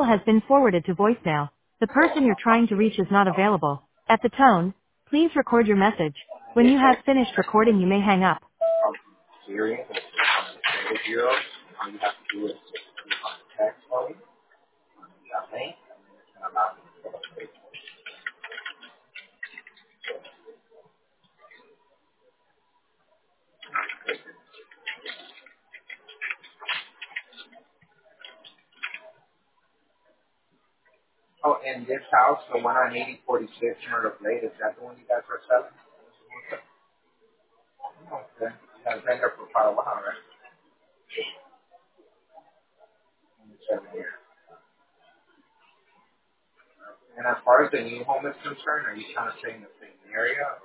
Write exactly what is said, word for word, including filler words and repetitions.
has been forwarded to voicemail. The person you're trying to reach is not available. At the tone, please record your message. When you have finished recording, you may hang up. Hearing or zero, all you have to do is text phone, that link, and allow me to go straight. Oh, and this house, the one on eighty forty-six Myrtle Blade, is that the one you guys are selling? Okay. That's been there for quite a while, right? Seven years. And as far as the new home is concerned, are you trying to stay in the same area?